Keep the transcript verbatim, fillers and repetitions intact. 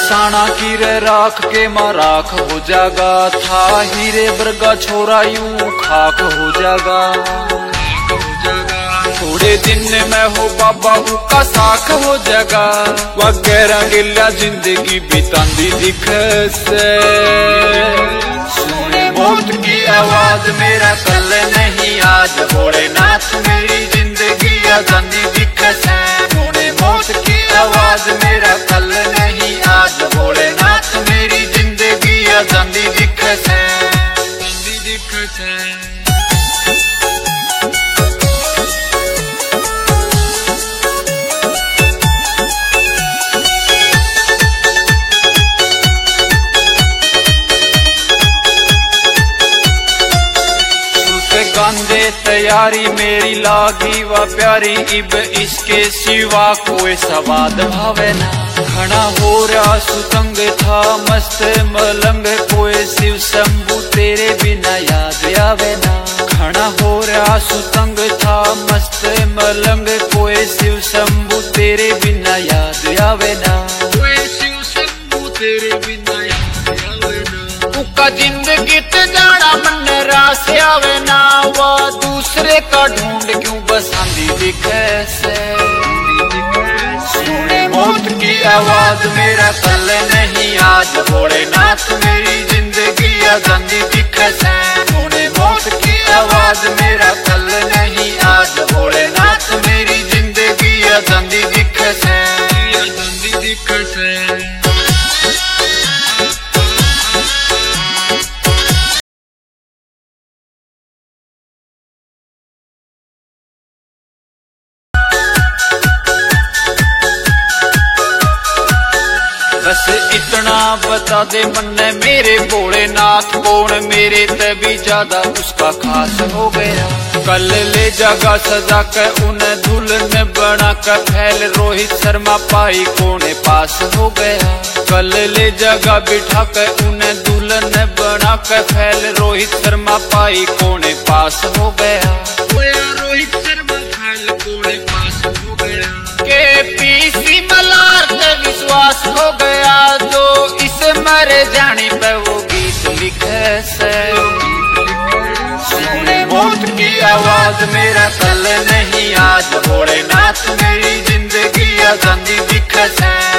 साना की रे राख के माराख हो जागा था, हीरे वर्गा छोरा यूं खाक हो जागा। थोड़े दिन में हो बाबा का साख हो जागा, वगैरह गिला जिंदगी बितांदी दिख से। सुने मौत की आवाज मेरा कल नहीं आज, भोलेनाथ मेरी जिंदगी आजादी दिख से। सुने मौत की आवाज मेरा कल नहीं आज, भोलेनाथ मेरी जिंदगी आजादी दिख से, दिख से। गांधे तैयारी मेरी लागी व प्यारी, इब इसके सिवा कोई सवाद भावे ना। खड़ा हो रहा सुतंग था मस्त मलंग, कोई शिव शंभु तेरे बिना याद आवे ना। खड़ा हो रहा सुतंग था मस्त मलंग, कोई शिव शंभु तेरे बिना याद आवे ना। कोई शिव शंभु तेरे बिना याद आवे ना। उका जिंदगी ते जाना मन रास आवे ना, वह दूसरे का ढूंढ क्यों बसांदी दिखे से। सुने मौत की आवाज मेरा कल नहीं आज, भोलेनाथ मेरी जिंदगी आजादी दिखे से। सुने मौत की आवाज मेरा कल नहीं आज, भोलेनाथ मेरी जिंदगी आजादी दिखे से, आजादी दिखे से। बस इतना बता दे मन मेरे भोलेनाथ, कौन मेरे ते भी ज्यादा उसका खास हो गया। कल ले जगह सजा के उन्हें दुल्हन बना के फैल, रोहित शर्मा पाई कोने पास हो गया। कल ले जगह बिठा के उन्हें दुल्हन बना के फैल, रोहित शर्मा पाई कोने पास हो गया। रोहित शर्मा फैल कोने पास हो गया। के पीसी मलार से विश्वास हो गया, जो इसे मरे जाने पे वो गीत लिखे से। सुने मौत की आवाज मेरा कल नहीं आज, भोलेनाथ मेरी जिंदगी आजादी दिखे से।